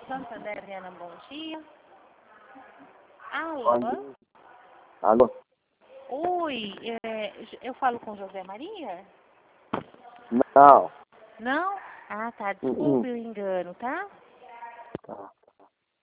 Santander, Viana, bom dia. Alô? Bom dia. Alô? Oi, eu falo com José Maria? Não. Não? Ah, tá, desculpe o engano, tá? Tá.